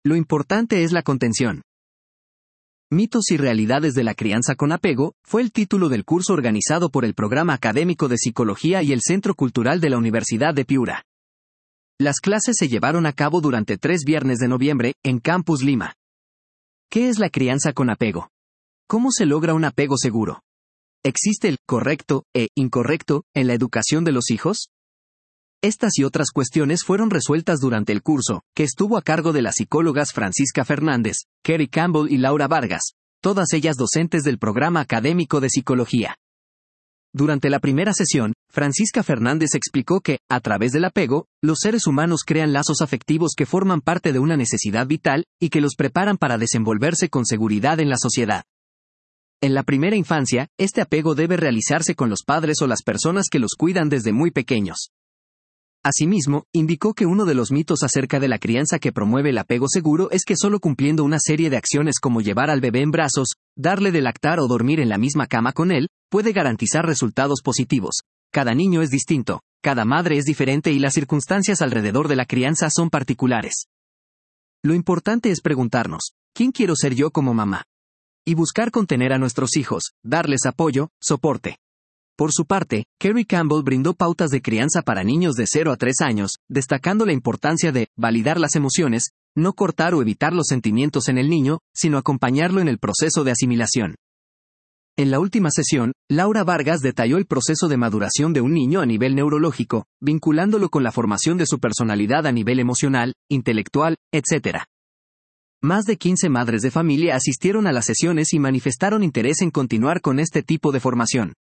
Lo importante es la contención. Mitos y realidades de la crianza con apego fue el título del curso organizado por el Programa Académico de Psicología y el Centro Cultural de la Universidad de Piura. Las clases se llevaron a cabo durante 3 viernes de noviembre, en Campus Lima. ¿Qué es la crianza con apego? ¿Cómo se logra un apego seguro? ¿Existe el correcto e incorrecto en la educación de los hijos? Estas y otras cuestiones fueron resueltas durante el curso, que estuvo a cargo de las psicólogas Francisca Fernández, Kerry Campbell y Laura Vargas, todas ellas docentes del Programa Académico de Psicología. Durante la primera sesión, Francisca Fernández explicó que, a través del apego, los seres humanos crean lazos afectivos que forman parte de una necesidad vital y que los preparan para desenvolverse con seguridad en la sociedad. En la primera infancia, este apego debe realizarse con los padres o las personas que los cuidan desde muy pequeños. Asimismo, indicó que uno de los mitos acerca de la crianza que promueve el apego seguro es que solo cumpliendo una serie de acciones como llevar al bebé en brazos, darle de lactar o dormir en la misma cama con él, puede garantizar resultados positivos. Cada niño es distinto, cada madre es diferente y las circunstancias alrededor de la crianza son particulares. Lo importante es preguntarnos, ¿quién quiero ser yo como mamá? Y buscar contener a nuestros hijos, darles apoyo, soporte. Por su parte, Kerry Campbell brindó pautas de crianza para niños de 0 a 3 años, destacando la importancia de validar las emociones, no cortar o evitar los sentimientos en el niño, sino acompañarlo en el proceso de asimilación. En la última sesión, Laura Vargas detalló el proceso de maduración de un niño a nivel neurológico, vinculándolo con la formación de su personalidad a nivel emocional, intelectual, etc. Más de 15 madres de familia asistieron a las sesiones y manifestaron interés en continuar con este tipo de formación.